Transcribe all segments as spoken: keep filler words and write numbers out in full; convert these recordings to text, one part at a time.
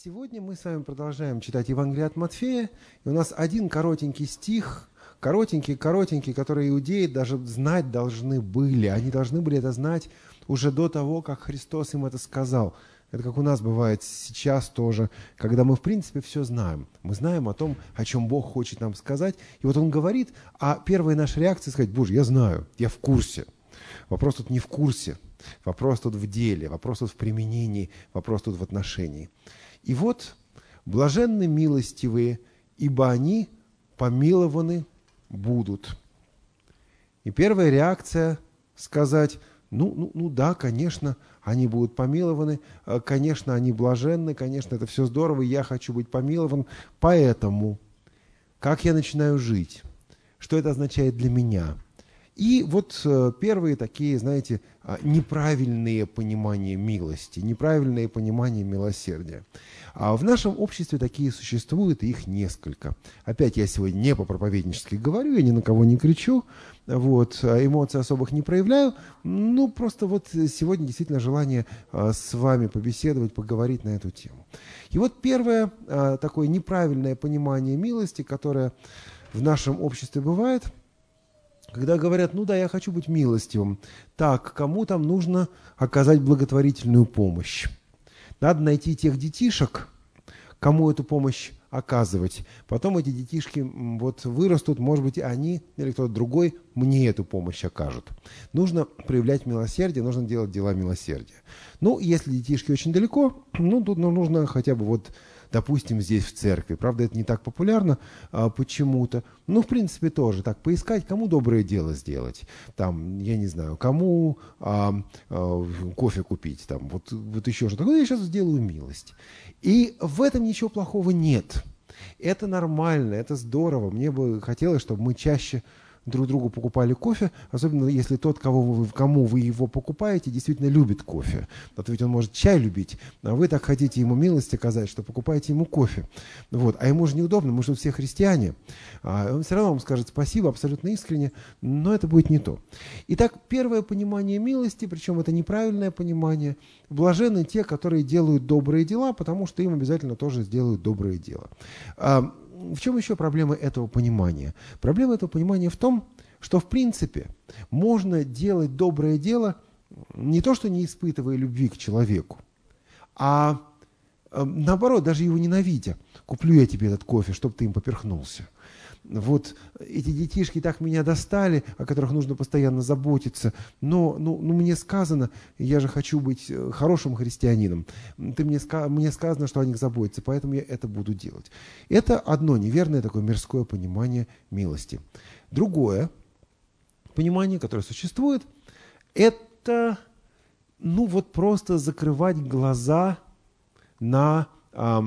Сегодня мы с вами продолжаем читать Евангелие от Матфея, и у нас один коротенький стих, коротенький-коротенький, который иудеи даже знать должны были. Они должны были это знать уже до того, как Христос им это сказал. Это как у нас бывает сейчас тоже, когда мы в принципе все знаем. Мы знаем о том, о чем Бог хочет нам сказать. И вот Он говорит, а первая наша реакция сказать: Боже, я знаю, я в курсе. Вопрос тут не в курсе, вопрос тут в деле, вопрос тут в применении, вопрос тут в отношении. И вот, блаженны милостивые, ибо они помилованы будут. И первая реакция сказать: ну, ну, ну да, конечно, они будут помилованы, конечно, они блаженны, конечно, это все здорово, и я хочу быть помилован. Поэтому, как я начинаю жить? Что это означает для меня? И вот первые такие, знаете, неправильные понимания милости, неправильные понимания милосердия. А в нашем обществе такие существуют, и их несколько. Опять я сегодня не по-проповеднически говорю, я ни на кого не кричу, вот, эмоций особых не проявляю, ну просто вот сегодня действительно желание с вами побеседовать, поговорить на эту тему. И вот первое такое неправильное понимание милости, которое в нашем обществе бывает, когда говорят: ну да, я хочу быть милостивым. Так, кому там нужно оказать благотворительную помощь? Надо найти тех детишек, кому эту помощь оказывать. Потом эти детишки вот вырастут, может быть, они или кто-то другой мне эту помощь окажут. Нужно проявлять милосердие, нужно делать дела милосердия. Ну, если детишки очень далеко, ну, тут ну, нужно хотя бы вот, допустим, здесь в церкви. Правда, это не так популярно а, почему-то. Ну, в принципе, тоже так поискать, кому доброе дело сделать. Там, я не знаю, кому а, а, кофе купить. Там, вот, вот еще что-то. Я сейчас сделаю милость. И в этом ничего плохого нет. Это нормально, это здорово. Мне бы хотелось, чтобы мы чаще друг другу покупали кофе, особенно если тот, кого вы, кому вы его покупаете, действительно любит кофе. А то ведь он может чай любить, а вы так хотите ему милость оказать, что покупаете ему кофе. Вот. А ему же неудобно, мы же все христиане. А он все равно вам скажет спасибо абсолютно искренне, но это будет не то. Итак, первое понимание милости, причем это неправильное понимание. Блаженны те, которые делают добрые дела, потому что им обязательно тоже сделают доброе дело. В чем еще проблема этого понимания? Проблема этого понимания в том, что в принципе можно делать доброе дело не то, что не испытывая любви к человеку, а наоборот, даже его ненавидя. Куплю я тебе этот кофе, чтобы ты им поперхнулся. Вот эти детишки так меня достали, о которых нужно постоянно заботиться, но ну, ну, мне сказано, я же хочу быть хорошим христианином, ты мне, мне сказано, что о них заботятся, поэтому я это буду делать. Это одно неверное такое мирское понимание милости. Другое понимание, которое существует, это ну вот просто закрывать глаза на э,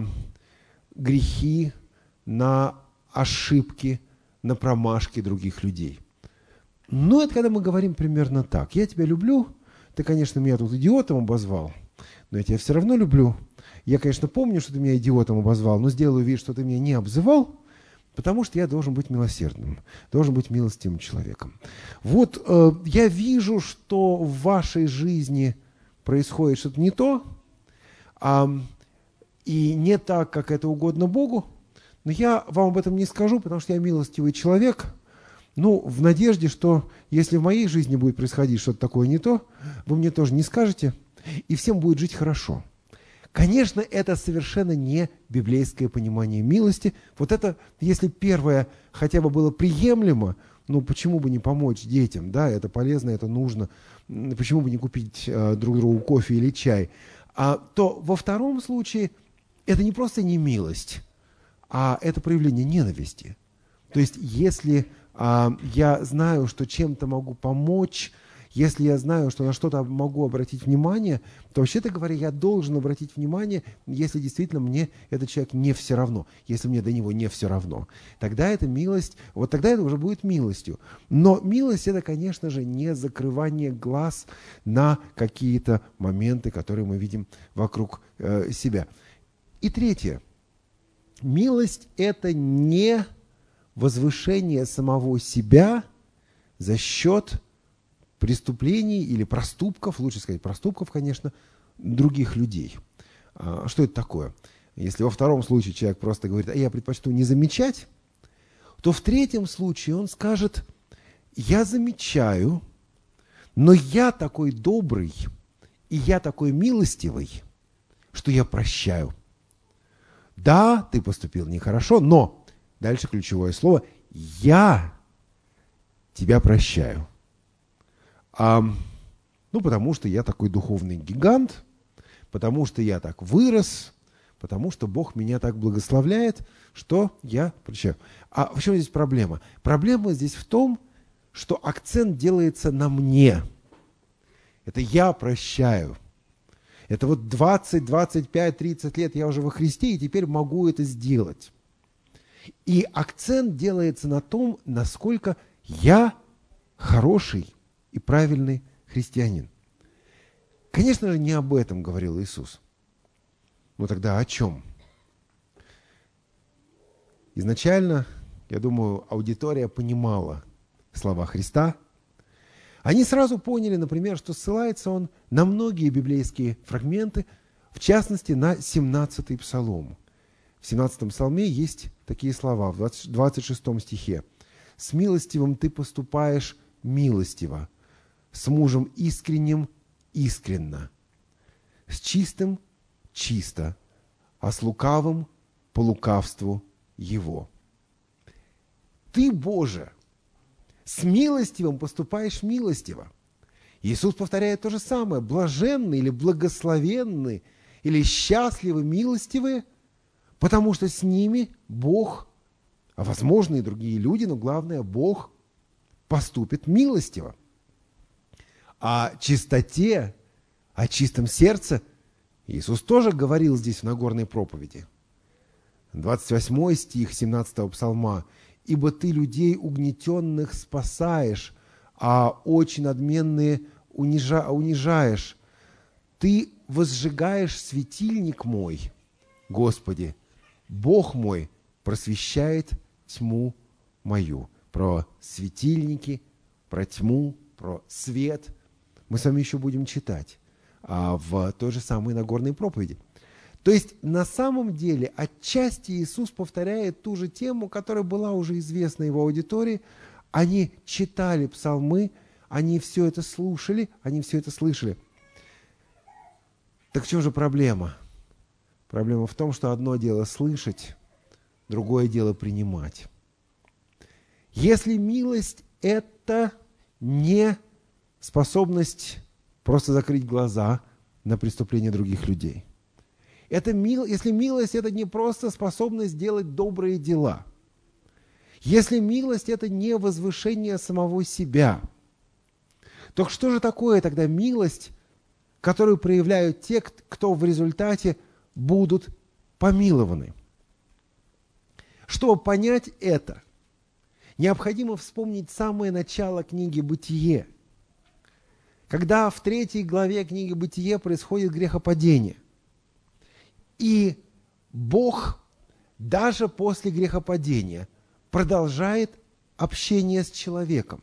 грехи, на ошибки, на промашки других людей. Но это когда мы говорим примерно так: я тебя люблю, ты, конечно, меня тут идиотом обозвал, но я тебя все равно люблю. Я, конечно, помню, что ты меня идиотом обозвал, но сделаю вид, что ты меня не обзывал, потому что я должен быть милосердным, должен быть милостивым человеком. Вот э, я вижу, что в вашей жизни происходит что-то не то, а, и не так, как это угодно Богу, но я вам об этом не скажу, потому что я милостивый человек, ну, в надежде, что если в моей жизни будет происходить что-то такое не то, вы мне тоже не скажете, и всем будет жить хорошо. Конечно, это совершенно не библейское понимание милости. Вот это, если первое хотя бы было приемлемо, ну, почему бы не помочь детям, да, это полезно, это нужно, почему бы не купить э, друг другу кофе или чай, а, то во втором случае это не просто не милость, а это проявление ненависти. То есть, если а, я знаю, что чем-то могу помочь, если я знаю, что на что-то могу обратить внимание, то, вообще-то говоря, я должен обратить внимание, если действительно мне этот человек не все равно, если мне до него не все равно. Тогда это милость, вот тогда это уже будет милостью. Но милость — это, конечно же, не закрывание глаз на какие-то моменты, которые мы видим вокруг э, себя. И третье. Милость – это не возвышение самого себя за счет преступлений или проступков, лучше сказать проступков, конечно, других людей. Что это такое? Если во втором случае человек просто говорит, а я предпочту не замечать, то в третьем случае он скажет, я замечаю, но я такой добрый, и я такой милостивый, что я прощаю. Да, ты поступил нехорошо, но, дальше ключевое слово, я тебя прощаю. А, ну, потому что я такой духовный гигант, потому что я так вырос, потому что Бог меня так благословляет, что я прощаю. А в чем здесь проблема? Проблема здесь в том, что акцент делается на мне. Это я прощаю. Это вот двадцать, двадцать пять, тридцать лет я уже во Христе, и теперь могу это сделать. И акцент делается на том, насколько я хороший и правильный христианин. Конечно же, не об этом говорил Иисус. Ну тогда о чем? Изначально, я думаю, аудитория понимала слова Христа. Они сразу поняли, например, что ссылается он на многие библейские фрагменты, в частности, на семнадцатый псалом. В семнадцатом псалме есть такие слова в двадцать шестом стихе. «С милостивым ты поступаешь милостиво, с мужем искренним искренно, с чистым чисто, а с лукавым по лукавству его». Ты, Боже, с милостивым поступаешь милостиво. Иисус повторяет то же самое. Блаженны или благословенны или счастливы милостивые, потому что с ними Бог, а возможно и другие люди, но главное, Бог поступит милостиво. О чистоте, о чистом сердце Иисус тоже говорил здесь в Нагорной проповеди. двадцать восьмой стих семнадцатого псалма. «Ибо ты людей угнетенных спасаешь, а очень надменные унижа, унижаешь. Ты возжигаешь светильник мой, Господи, Бог мой просвещает тьму мою». Про светильники, про тьму, про свет мы с вами еще будем читать а, в той же самой Нагорной проповеди. То есть на самом деле отчасти Иисус повторяет ту же тему, которая была уже известна его аудитории. Они читали псалмы, они все это слушали, они все это слышали. Так в чем же проблема? Проблема в том, что одно дело слышать, другое дело принимать. Если милость – это не способность просто закрыть глаза на преступления других людей. Это мил, если милость – это не просто способность делать добрые дела. Если милость – это не возвышение самого себя, то что же такое тогда милость, которую проявляют те, кто в результате будут помилованы? Чтобы понять это, необходимо вспомнить самое начало книги «Бытие», когда в третьей главе книги «Бытие» происходит грехопадение. И Бог даже после грехопадения продолжает общение с человеком.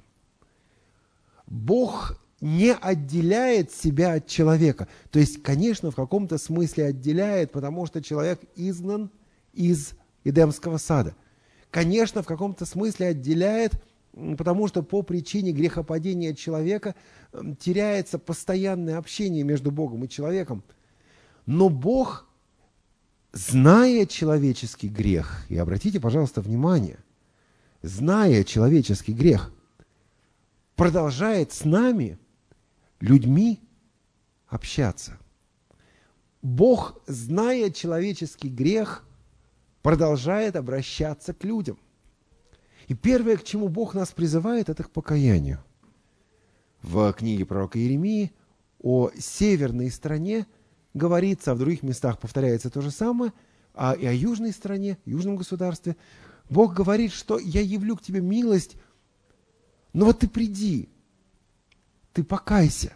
Бог не отделяет себя от человека. То есть, конечно, в каком-то смысле отделяет, потому что человек изгнан из Эдемского сада. Конечно, в каком-то смысле отделяет, потому что по причине грехопадения человека теряется постоянное общение между Богом и человеком. Но Бог, зная человеческий грех, и обратите, пожалуйста, внимание, зная человеческий грех, продолжает с нами, людьми, общаться. Бог, зная человеческий грех, продолжает обращаться к людям. И первое, к чему Бог нас призывает, это к покаянию. В книге пророка Иеремии о северной стране говорится, а в других местах повторяется то же самое, а и о южной стране, южном государстве. Бог говорит, что я явлю к тебе милость, но вот ты приди, ты покайся.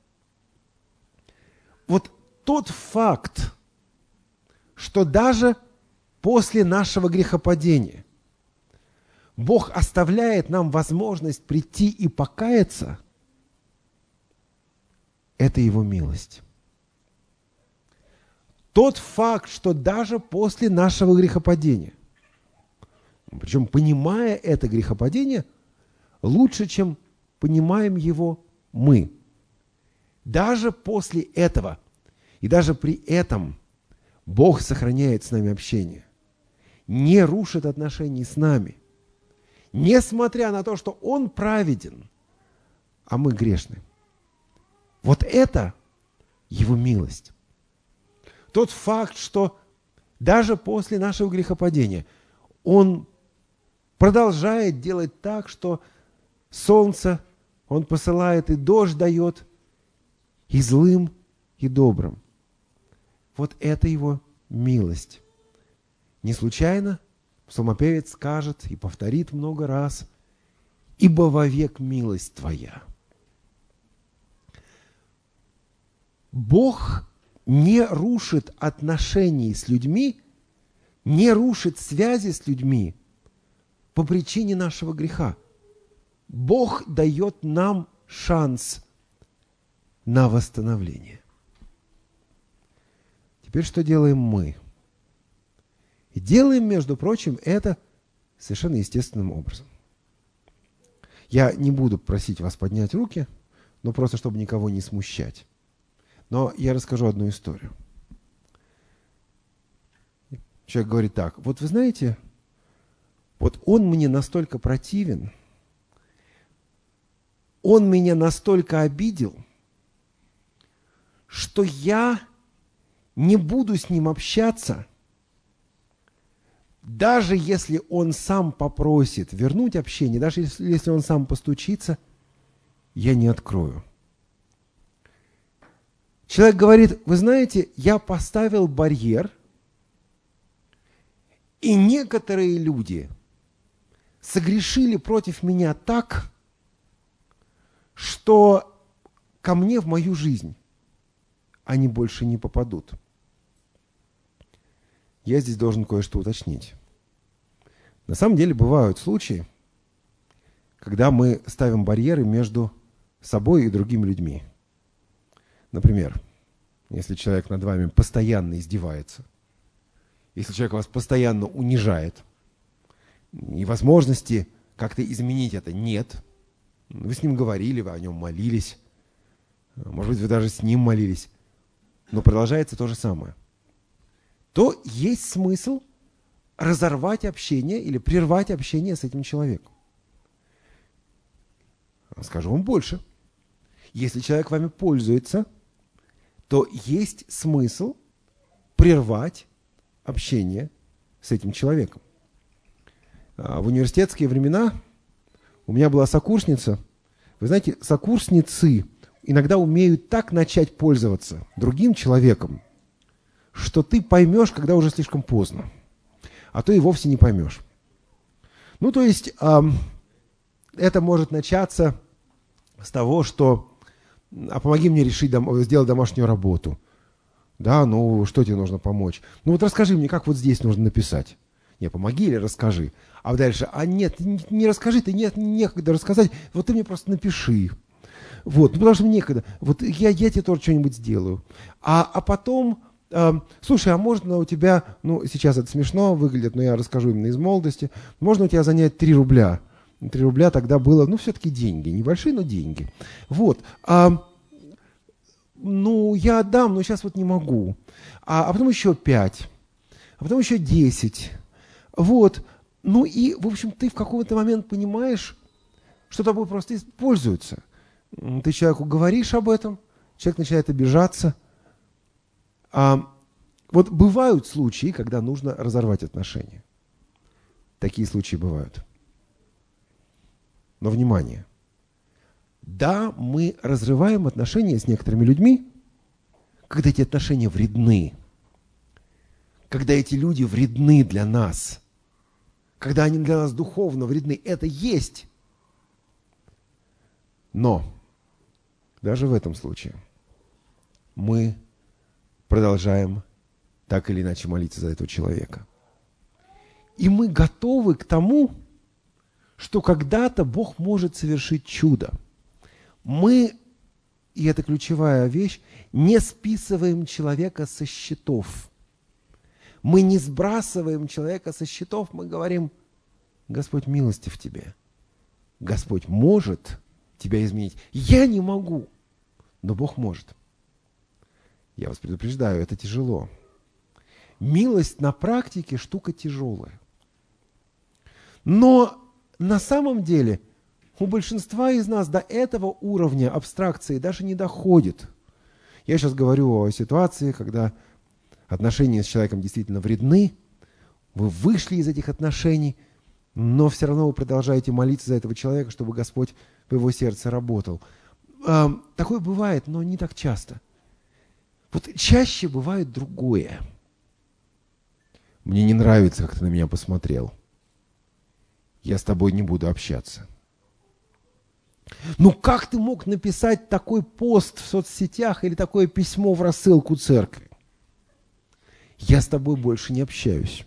Вот тот факт, что даже после нашего грехопадения Бог оставляет нам возможность прийти и покаяться, это Его милость. тот факт, что даже после нашего грехопадения, причем понимая это грехопадение, лучше, чем понимаем его мы, даже после этого и даже при этом Бог сохраняет с нами общение, не рушит отношений с нами, несмотря на то, что Он праведен, а мы грешны. Вот это Его милость. Тот факт, что даже после нашего грехопадения Он продолжает делать так, что солнце Он посылает и дождь дает, и злым, и добрым. Вот это Его милость. Не случайно псалмопевец скажет и повторит много раз: «Ибо вовек милость Твоя». Бог не рушит отношений с людьми, не рушит связи с людьми по причине нашего греха. Бог дает нам шанс на восстановление. Теперь что делаем мы? И делаем, между прочим, это совершенно естественным образом. Я не буду просить вас поднять руки, но просто чтобы никого не смущать. Но я расскажу одну историю. Человек говорит так: вот вы знаете, вот он мне настолько противен, он меня настолько обидел, что я не буду с ним общаться, даже если он сам попросит вернуть общение, даже если, если он сам постучится, я не открою. Человек говорит: вы знаете, я поставил барьер, и некоторые люди согрешили против меня так, что ко мне в мою жизнь они больше не попадут. Я здесь должен кое-что уточнить. На самом деле бывают случаи, когда мы ставим барьеры между собой и другими людьми. Например, если человек над вами постоянно издевается, если человек вас постоянно унижает, и возможности как-то изменить это нет, вы с ним говорили, вы о нем молились, может быть, вы даже с ним молились, но продолжается то же самое, то есть смысл разорвать общение или прервать общение с этим человеком. Скажу вам больше. Если человек вами пользуется, то есть смысл прервать общение с этим человеком. В университетские времена у меня была сокурсница. Вы знаете, сокурсницы иногда умеют так начать пользоваться другим человеком, что ты поймешь, когда уже слишком поздно, а то и вовсе не поймешь. Ну, то есть, э, это может начаться с того, что «а помоги мне решить, дом, сделать домашнюю работу». Да, ну, что тебе нужно помочь? Ну, вот расскажи мне, как вот здесь нужно написать. Не, помоги или расскажи. А дальше, а нет, не, не расскажи, ты нет, некогда рассказать, вот ты мне просто напиши. Вот, ну, потому что мне некогда. Вот я, я тебе тоже что-нибудь сделаю. А, а потом, э, слушай, а можно у тебя, ну, сейчас это смешно выглядит, но я расскажу именно из молодости, можно у тебя занять три рубля? три рубля тогда было, ну, все-таки деньги, небольшие, но деньги. Вот. А, ну, я отдам, но сейчас вот не могу. А, а потом еще пять, а потом еще десять. Вот. Ну и, в общем, ты в какой-то момент понимаешь, что тобой просто пользуются. Ты человеку говоришь об этом, человек начинает обижаться. А, вот бывают случаи, когда нужно разорвать отношения. Такие случаи бывают. Но внимание! Да, мы разрываем отношения с некоторыми людьми, когда эти отношения вредны, когда эти люди вредны для нас, когда они для нас духовно вредны. Это есть. Но даже в этом случае мы продолжаем так или иначе молиться за этого человека. И мы готовы к тому, что когда-то Бог может совершить чудо. Мы и это ключевая вещь, не списываем человека со счетов. Мы не сбрасываем человека со счетов, мы говорим: Господь милостив тебе. Господь может тебя изменить. Я не могу, но Бог может. Я вас предупреждаю, это тяжело. Милость на практике штука тяжелая. Но на самом деле у большинства из нас до этого уровня абстракции даже не доходит. Я сейчас говорю о ситуации, когда отношения с человеком действительно вредны, вы вышли из этих отношений, но все равно вы продолжаете молиться за этого человека, чтобы Господь в его сердце работал. Такое бывает, но не так часто. Вот чаще бывает другое. Мне не нравится, как ты на меня посмотрел. Я с тобой не буду общаться. Ну как ты мог написать такой пост в соцсетях или такое письмо в рассылку церкви? Я с тобой больше не общаюсь.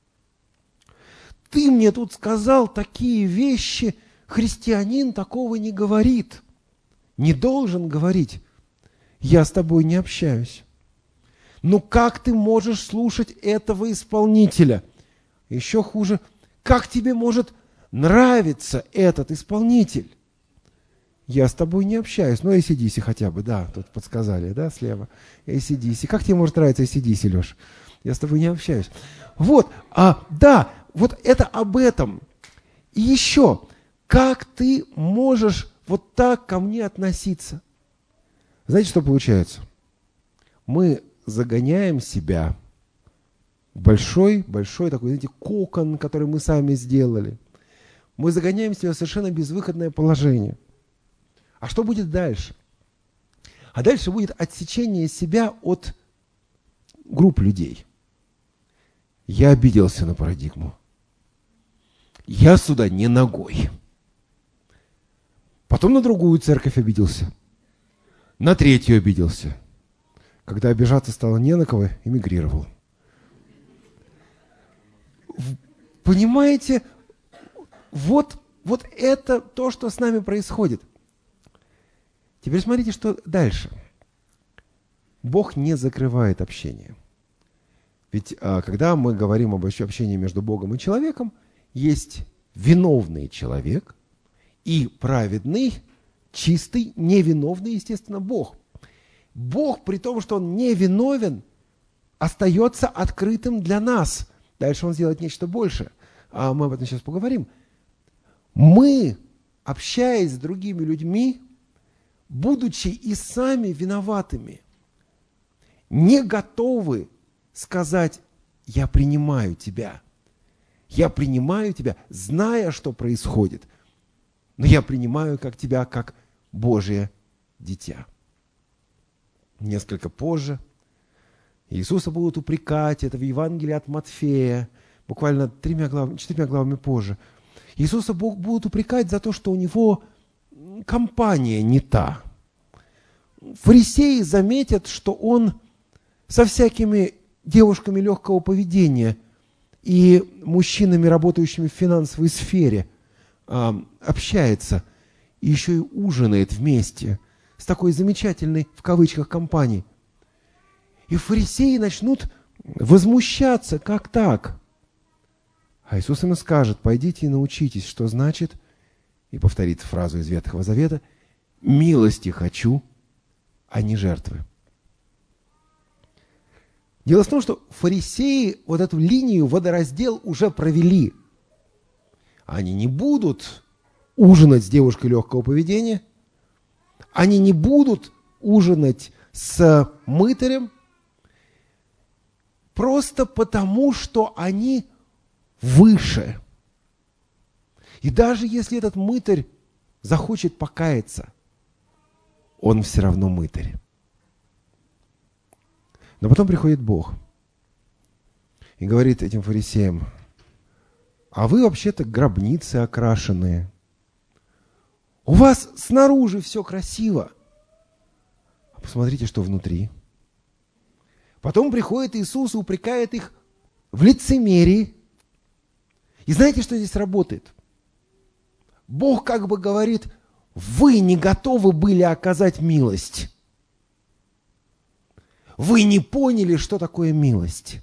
Ты мне тут сказал такие вещи, христианин такого не говорит. Не должен говорить. Я с тобой не общаюсь. Ну как ты можешь слушать этого исполнителя? Еще хуже, как тебе может нравиться этот исполнитель? Я с тобой не общаюсь. Ну, эй си ди си хотя бы, да, тут подсказали, да, слева. эй си ди си. Как тебе может нравиться эй си ди си, Леш? Я с тобой не общаюсь. Вот, а, да, вот это об этом. И еще, как ты можешь вот так ко мне относиться? Знаете, что получается? Мы загоняем себя в большой-большой такой, знаете, кокон, который мы сами сделали. Мы загоняем себя в совершенно безвыходное положение. А что будет дальше? А дальше будет отсечение себя от групп людей. Я обиделся на парадигму. Я сюда не ногой. Потом на другую церковь обиделся. На третью обиделся. Когда обижаться стало не на кого, эмигрировал. Понимаете, вот, вот это то, что с нами происходит. Теперь смотрите, что дальше. Бог не закрывает общение. Ведь а, когда мы говорим об общении между Богом и человеком, есть виновный человек и праведный, чистый, невиновный, естественно, Бог. Бог, при том, что Он не виновен, остается открытым для нас. Дальше Он сделает нечто большее. А мы об этом сейчас поговорим. Мы, общаясь с другими людьми, будучи и сами виноватыми, не готовы сказать: я принимаю тебя. Я принимаю тебя, зная, что происходит. Но я принимаю как тебя, как Божие дитя. Несколько позже Иисуса будут упрекать, это в Евангелии от Матфея, буквально тремя главами, четырьмя главами позже. Иисуса будут упрекать за то, что у него компания не та. Фарисеи заметят, что он со всякими девушками легкого поведения и мужчинами, работающими в финансовой сфере, общается и еще и ужинает вместе с такой замечательной, в кавычках, компанией. И фарисеи начнут возмущаться, как так? А Иисус им скажет: пойдите и научитесь, что значит, и повторит фразу из Ветхого Завета: милости хочу, а не жертвы. Дело в том, что фарисеи вот эту линию, водораздел уже провели. Они не будут ужинать с девушкой легкого поведения, они не будут ужинать с мытарем, просто потому, что они выше. И даже если этот мытарь захочет покаяться, он все равно мытарь. Но потом приходит Бог и говорит этим фарисеям: а вы вообще-то гробницы окрашенные. У вас снаружи все красиво, а посмотрите, что внутри. Потом приходит Иисус и упрекает их в лицемерии. И знаете, что здесь работает? Бог как бы говорит: вы не готовы были оказать милость. Вы не поняли, что такое милость.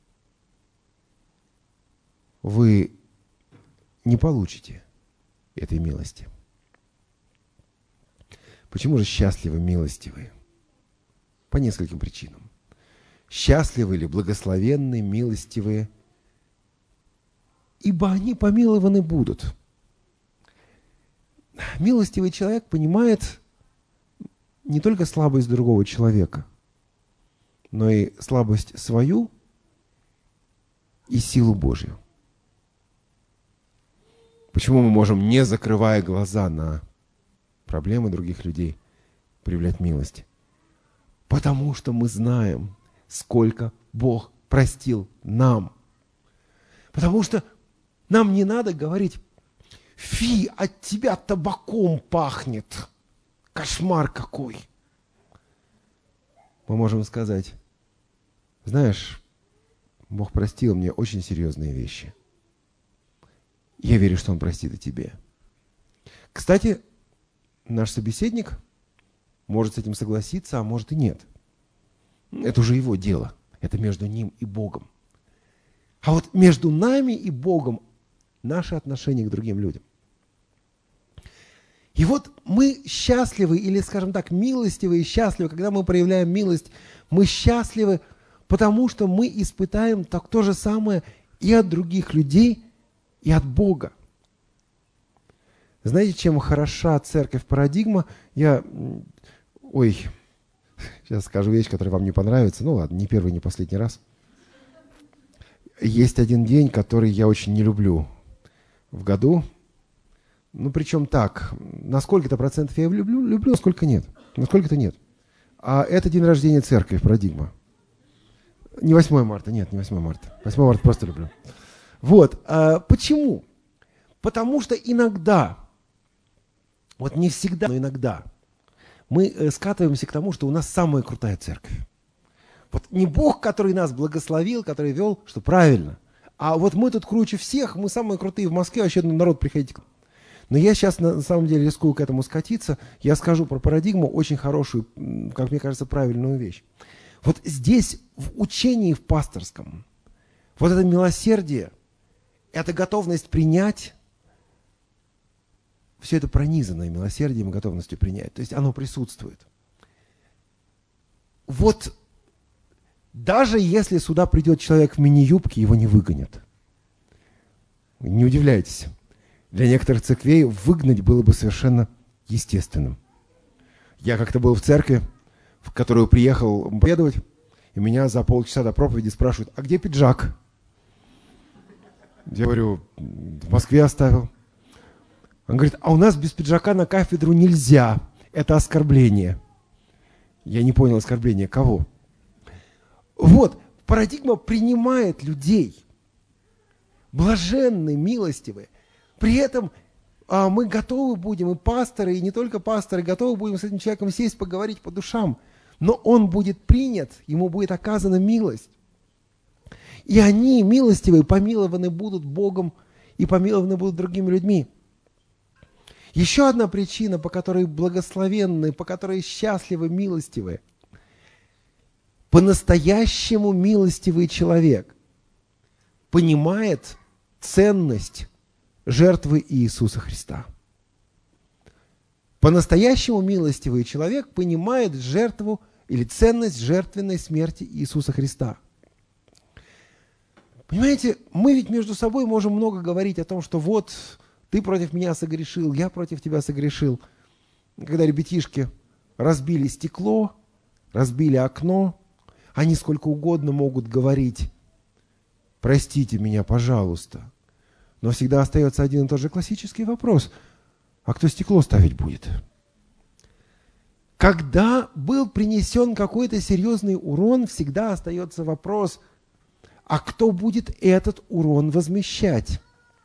Вы не получите этой милости. Почему же счастливы милостивые? По нескольким причинам. Счастливы или благословенны милостивые, ибо они помилованы будут. Милостивый человек понимает не только слабость другого человека, но и слабость свою и силу Божью. Почему мы можем, не закрывая глаза на проблемы других людей, проявлять милость? Потому что мы знаем, сколько Бог простил нам. Потому что нам не надо говорить: фи, от тебя табаком пахнет, кошмар какой. Мы можем сказать: знаешь, Бог простил мне очень серьезные вещи. Я верю, что Он простит и тебе. Кстати, наш собеседник может с этим согласиться, а может и нет. Это уже его дело. Это между ним и Богом. А вот между нами и Богом наши отношения к другим людям. И вот мы счастливы, или, скажем так, милостивы и счастливы, когда мы проявляем милость, мы счастливы, потому что мы испытаем так, то же самое и от других людей, и от Бога. Знаете, чем хороша церковь Парадигма? Я, ой, сейчас скажу вещь, которая вам не понравится. Ну ладно, не первый, не последний раз. Есть один день, который я очень не люблю в году. Ну, причем так, на сколько-то процентов я его люблю, люблю, а сколько нет. На сколько-то нет. А это день рождения церкви Парадигма. Не восьмое марта, нет, не восьмое марта. восьмое марта просто люблю. Вот. А почему? Потому что иногда, вот не всегда, но иногда, мы скатываемся к тому, что у нас самая крутая церковь. Вот не Бог, который нас благословил, который вел, что правильно. А вот мы тут круче всех, мы самые крутые в Москве, вообще народ, приходите к нам. Но я сейчас на самом деле рискую к этому скатиться. Я скажу про Парадигму очень хорошую, как мне кажется, правильную вещь. Вот здесь, в учении в пасторском, вот это милосердие, это готовность принять, все это пронизанное милосердием и готовностью принять. То есть оно присутствует. Вот даже если сюда придет человек в мини-юбке, его не выгонят. Не удивляйтесь. Для некоторых церквей выгнать было бы совершенно естественным. Я как-то был в церкви, в которую приехал проповедовать, и меня за полчаса до проповеди спрашивают: а где пиджак? Я говорю: в Москве оставил. Он говорит: а у нас без пиджака на кафедру нельзя. Это оскорбление. Я не понял, оскорбление кого? Вот, Парадигма принимает людей. Блаженны, милостивые. При этом а, мы готовы будем, и пасторы, и не только пасторы, готовы будем с этим человеком сесть, поговорить по душам. Но он будет принят, ему будет оказана милость. И они, милостивые, помилованы будут Богом и помилованы будут другими людьми. Еще одна причина, по которой благословенны, по которой счастливы, милостивые. По-настоящему милостивый человек понимает ценность жертвы Иисуса Христа. По-настоящему милостивый человек понимает жертву или ценность жертвенной смерти Иисуса Христа. Понимаете, мы ведь между собой можем много говорить о том, что вот ты против меня согрешил, я против тебя согрешил. Когда ребятишки разбили стекло, разбили окно, они сколько угодно могут говорить: простите меня, пожалуйста. Но всегда остается один и тот же классический вопрос: а кто стекло ставить будет? Когда был принесен какой-то серьезный урон, всегда остается вопрос: а кто будет этот урон возмещать?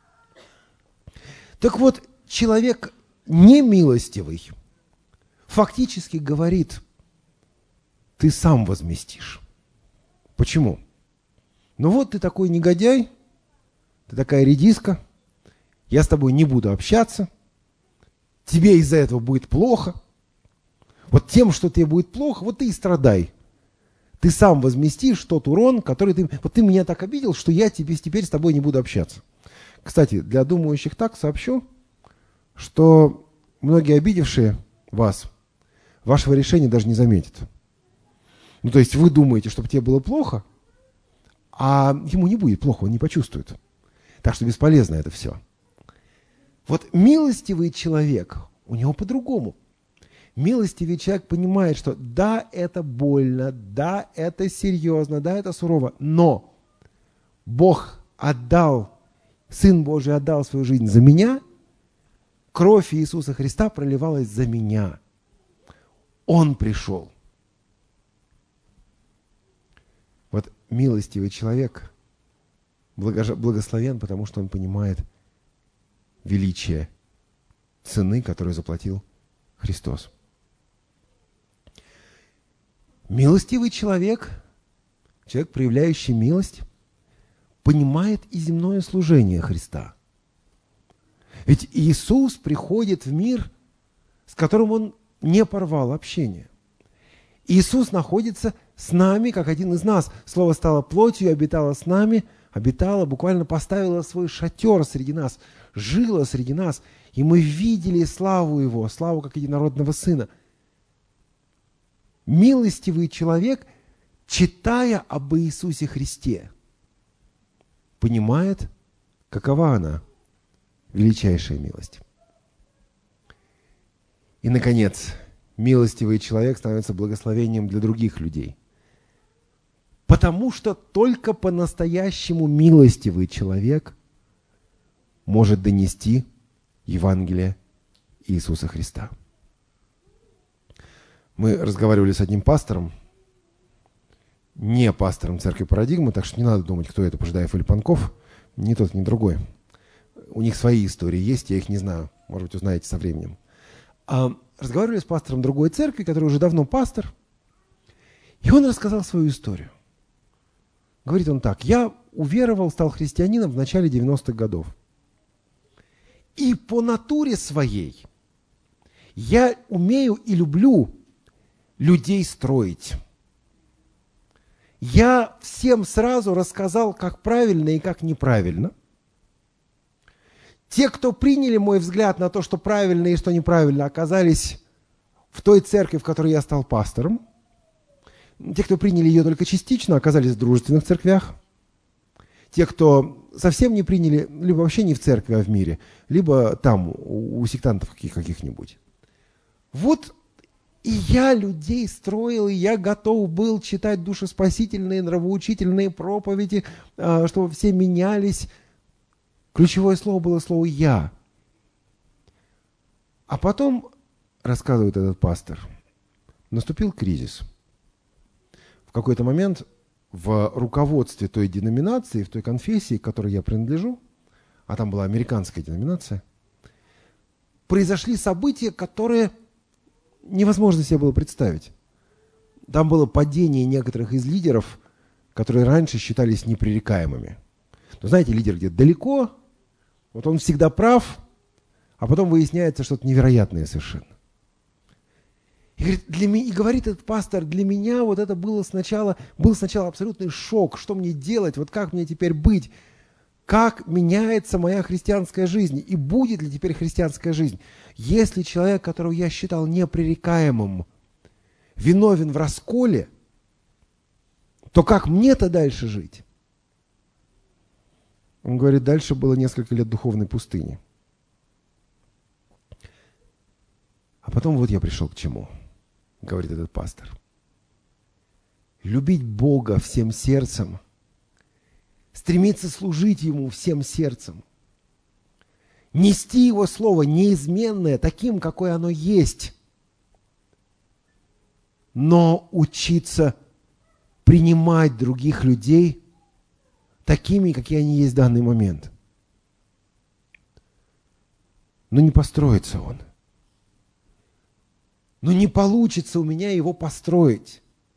Так вот, человек немилостивый фактически говорит: ты сам возместишь. Почему? Ну вот ты такой негодяй, ты такая редиска, я с тобой не буду общаться, тебе из-за этого будет плохо. Вот тем, что тебе будет плохо, вот ты и страдай. Ты сам возместишь тот урон, который ты... Вот ты меня так обидел, что я тебе, теперь с тобой не буду общаться. Кстати, для думающих так сообщу, что многие обидевшие вас, вашего решения даже не заметят. Ну, то есть вы думаете, чтобы тебе было плохо, а ему не будет плохо, он не почувствует. Так что бесполезно это все. Вот милостивый человек, у него по-другому. Милостивый человек понимает, что да, это больно, да, это серьезно, да, это сурово, но Бог отдал, Сын Божий отдал свою жизнь за меня, кровь Иисуса Христа проливалась за меня. Он пришел. Вот милостивый человек благословен, потому что он понимает величие цены, которую заплатил Христос. Милостивый человек, человек, проявляющий милость, понимает и земное служение Христа. Ведь Иисус приходит в мир, с которым Он не порвал общение. Иисус находится с нами, как один из нас. Слово стало плотью, обитало с нами, обитало, буквально поставило свой шатер среди нас, жило среди нас, и мы видели славу Его, славу как единородного Сына. Милостивый человек, читая об Иисусе Христе, понимает, какова она, величайшая милость. И, наконец, милостивый человек становится благословением для других людей. Потому что только по-настоящему милостивый человек может донести Евангелие Иисуса Христа. Мы разговаривали с одним пастором, не пастором церкви Парадигмы, так что не надо думать, кто это, Пожидаев или Панков, ни тот, ни другой. У них свои истории есть, я их не знаю, может быть, узнаете со временем. А разговаривали с пастором другой церкви, который уже давно пастор, и он рассказал свою историю. Говорит он так: я уверовал, стал христианином в начале девяностых годов. И по натуре своей я умею и люблю людей строить. Я всем сразу рассказал, как правильно и как неправильно. Те, кто приняли мой взгляд на то, что правильно и что неправильно, оказались в той церкви, в которой я стал пастором. Те, кто приняли ее только частично, оказались в дружественных церквях. Те, кто совсем не приняли, либо вообще не в церкви, а в мире, либо там, у, у сектантов каких- каких-нибудь. Вот и я людей строил, и я готов был читать душеспасительные, нравоучительные проповеди, чтобы все менялись. Ключевое слово было слово «я». А потом, рассказывает этот пастор, наступил кризис. В какой-то момент в руководстве той деноминации, в той конфессии, к которой я принадлежу, а там была американская деноминация, произошли события, которые невозможно себе было представить. Там было падение некоторых из лидеров, которые раньше считались непререкаемыми. Но знаете, лидер где-то далеко, вот он всегда прав, а потом выясняется что-то невероятное совершенно. И говорит, для меня, и говорит этот пастор, для меня вот это было сначала, был сначала абсолютный шок, что мне делать, вот как мне теперь быть, как меняется моя христианская жизнь, и будет ли теперь христианская жизнь. Если человек, которого я считал непререкаемым, виновен в расколе, то как мне-то дальше жить? Он говорит, дальше было несколько лет духовной пустыни. А потом вот я пришел к чему, говорит этот пастор. Любить Бога всем сердцем, стремиться служить Ему всем сердцем, нести Его Слово неизменное, таким, какое оно есть, но учиться принимать других людей такими, какие они есть в данный момент. Но не построится он. Но не получится у меня его построить.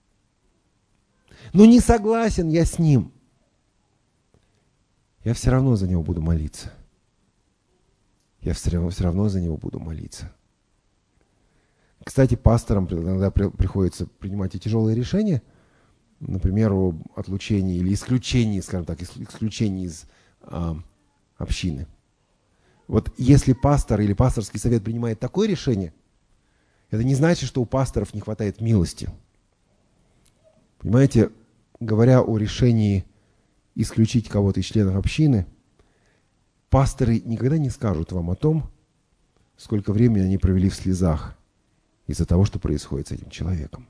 Но не согласен я с ним. Я все равно за него буду молиться. я все равно, все равно за него буду молиться. Кстати, пасторам иногда приходится принимать и тяжелые решения, например, об отлучении или исключении, скажем так, исключении из а, общины. Вот если пастор или пасторский совет принимает такое решение, это не значит, что у пасторов не хватает милости. Понимаете, говоря о решении исключить кого-то из членов общины, пасторы никогда не скажут вам о том, сколько времени они провели в слезах из-за того, что происходит с этим человеком.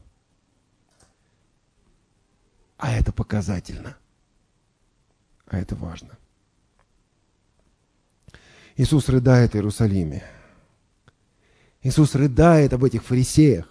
А это показательно. А это важно. Иисус рыдает в Иерусалиме. Иисус рыдает об этих фарисеях.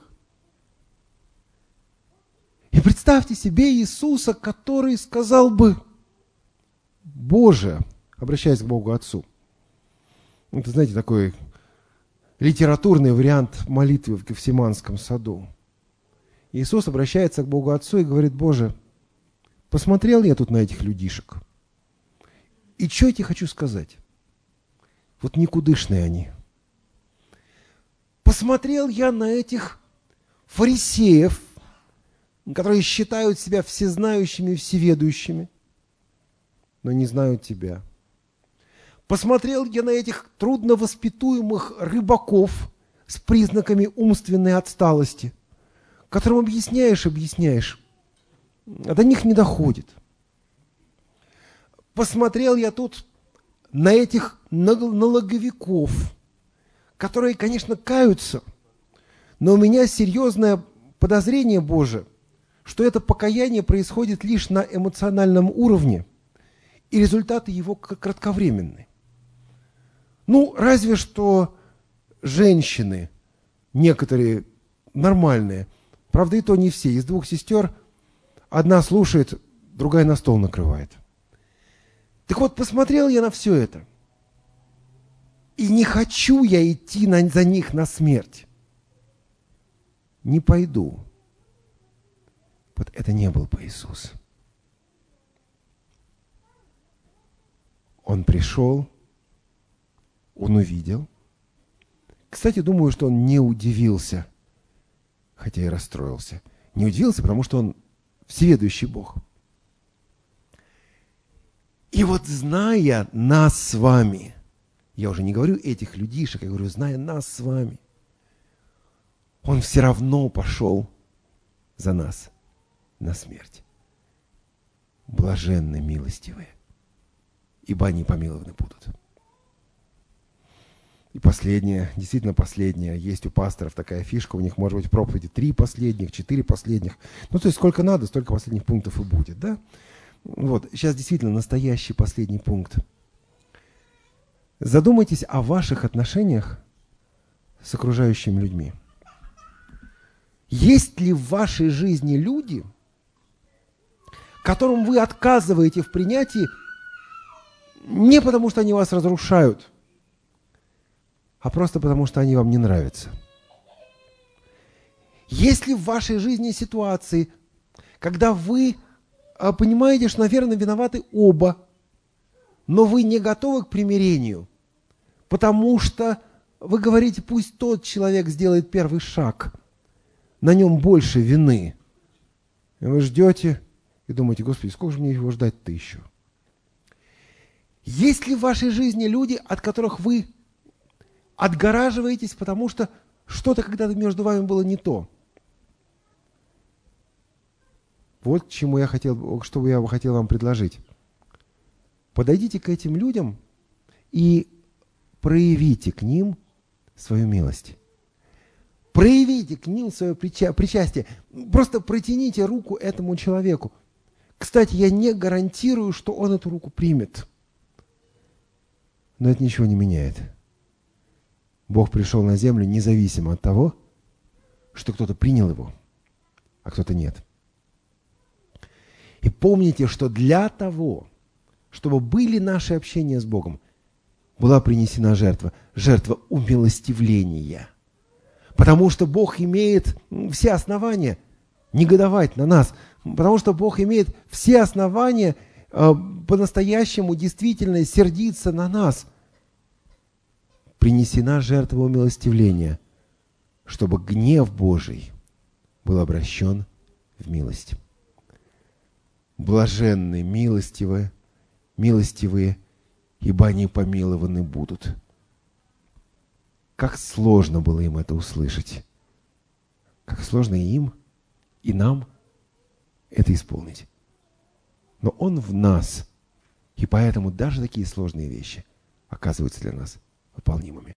И представьте себе Иисуса, который сказал бы: Боже, обращаясь к Богу Отцу. Это, знаете, такой литературный вариант молитвы в Гефсиманском саду. Иисус обращается к Богу Отцу и говорит: Боже, посмотрел я тут на этих людишек. И что я тебе хочу сказать? Вот никудышные они. Посмотрел я на этих фарисеев, которые считают себя всезнающими и всеведущими, но не знают тебя. Посмотрел я на этих трудновоспитуемых рыбаков с признаками умственной отсталости, которым объясняешь, объясняешь, а до них не доходит. Посмотрел я тут на этих налоговиков, которые, конечно, каются, но у меня серьезное подозрение, Боже, что это покаяние происходит лишь на эмоциональном уровне, и результаты его кратковременны. Ну, разве что женщины, некоторые нормальные, правда, и то не все, из двух сестер одна слушает, другая на стол накрывает. Так вот, посмотрел я на все это, и не хочу я идти на, за них на смерть. Не пойду. Вот это не был бы Иисус. Он пришел, он увидел. Кстати, думаю, что он не удивился, хотя и расстроился. Не удивился, потому что он всеведущий Бог. И вот зная нас с вами, я уже не говорю этих людишек, я говорю, зная нас с вами, он все равно пошел за нас на смерть. Блаженны милостивые, ибо они помилованы будут. И последнее, действительно последнее, есть у пасторов такая фишка, у них может быть в проповеди три последних, четыре последних, ну то есть сколько надо, столько последних пунктов и будет, да? Вот, сейчас действительно настоящий последний пункт. Задумайтесь о ваших отношениях с окружающими людьми. Есть ли в вашей жизни люди, которым вы отказываете в принятии не потому, что они вас разрушают, а просто потому, что они вам не нравятся? Есть ли в вашей жизни ситуации, когда вы понимаете, что, наверное, виноваты оба, но вы не готовы к примирению, потому что вы говорите, пусть тот человек сделает первый шаг, на нем больше вины. И вы ждете и думаете, Господи, сколько же мне его ждать-то еще? Есть ли в вашей жизни люди, от которых вы отгораживаетесь, потому что что-то когда-то между вами было не то? Вот чему я хотел, что я хотел вам предложить. Подойдите к этим людям и проявите к ним свою милость. Проявите к ним свое прича- причастие. Просто протяните руку этому человеку. Кстати, я не гарантирую, что он эту руку примет. Но это ничего не меняет. Бог пришел на землю независимо от того, что кто-то принял его, а кто-то нет. И помните, что для того, чтобы были наши общения с Богом, была принесена жертва, жертва умилостивления. Потому что Бог имеет все основания негодовать на нас, потому что Бог имеет все основания э, по-настоящему действительно сердиться на нас. принесена жертва умилостивления, чтобы гнев Божий был обращен в милость. Блаженны милостивые, милостивые, ибо они помилованы будут. Как сложно было им это услышать. Как сложно и им, и нам это исполнить. Но Он в нас, и поэтому даже такие сложные вещи оказываются для нас выполнимыми.